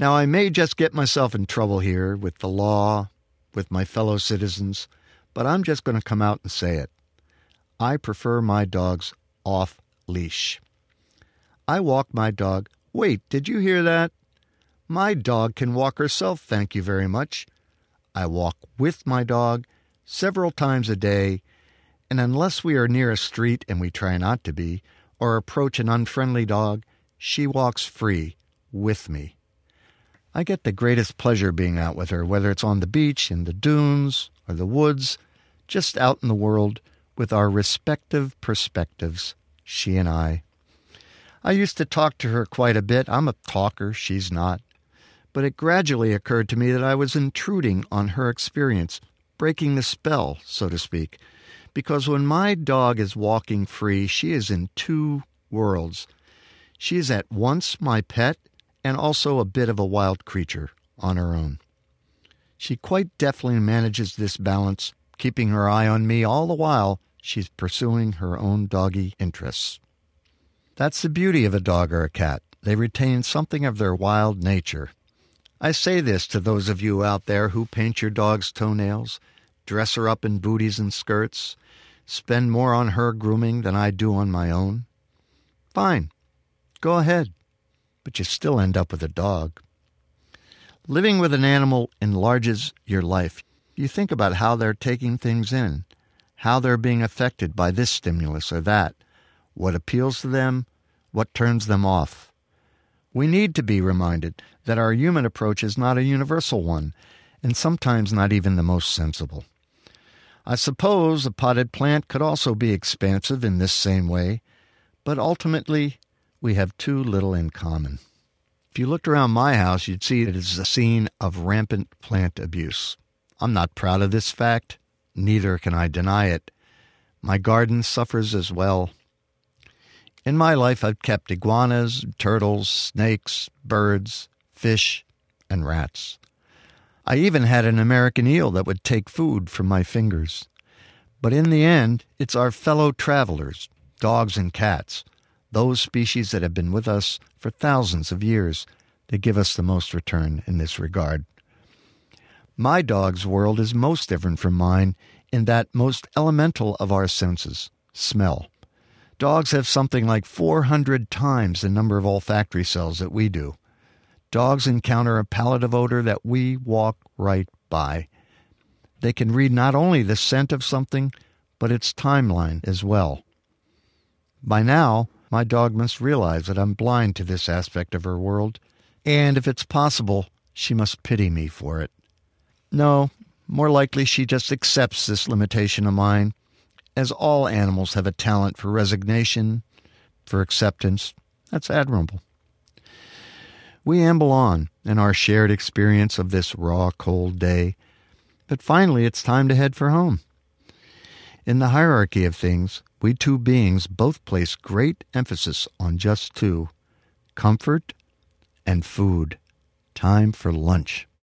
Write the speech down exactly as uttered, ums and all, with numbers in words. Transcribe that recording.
Now, I may just get myself in trouble here with the law, with my fellow citizens, but I'm just going to come out and say it. I prefer my dogs off leash. I walk my dog. Wait, did you hear that? My dog can walk herself, thank you very much. I walk with my dog several times a day, and unless we are near a street, and we try not to be, or approach an unfriendly dog, she walks free with me. I get the greatest pleasure being out with her, whether it's on the beach, in the dunes, or the woods, just out in the world with our respective perspectives, she and I. I used to talk to her quite a bit. I'm a talker, she's not. But it gradually occurred to me that I was intruding on her experience, breaking the spell, so to speak. Because when my dog is walking free, she is in two worlds. She is at once my pet and also a bit of a wild creature on her own. She quite deftly manages this balance, keeping her eye on me all the while she's pursuing her own doggy interests. That's the beauty of a dog or a cat. They retain something of their wild nature. I say this to those of you out there who paint your dog's toenails, dress her up in booties and skirts, spend more on her grooming than I do on my own. Fine, go ahead, but you still end up with a dog. Living with an animal enlarges your life. You think about how they're taking things in, how they're being affected by this stimulus or that, what appeals to them, what turns them off. We need to be reminded that our human approach is not a universal one, and sometimes not even the most sensible. I suppose a potted plant could also be expansive in this same way, but ultimately we have too little in common. If you looked around my house, you'd see it is a scene of rampant plant abuse. I'm not proud of this fact, neither can I deny it. My garden suffers as well. In my life, I've kept iguanas, turtles, snakes, birds, fish, and rats. I even had an American eel that would take food from my fingers. But in the end, it's our fellow travelers, dogs and cats, those species that have been with us for thousands of years, that give us the most return in this regard. My dog's world is most different from mine in that most elemental of our senses, smell. Dogs have something like four hundred times the number of olfactory cells that we do. Dogs encounter a palette of odor that we walk right by. They can read not only the scent of something, but its timeline as well. By now, my dog must realize that I'm blind to this aspect of her world, and if it's possible, she must pity me for it. No, more likely she just accepts this limitation of mine, as all animals have a talent for resignation, for acceptance. That's admirable. We amble on in our shared experience of this raw, cold day, but finally it's time to head for home. In the hierarchy of things, we two beings both place great emphasis on just two, comfort and food. Time for lunch.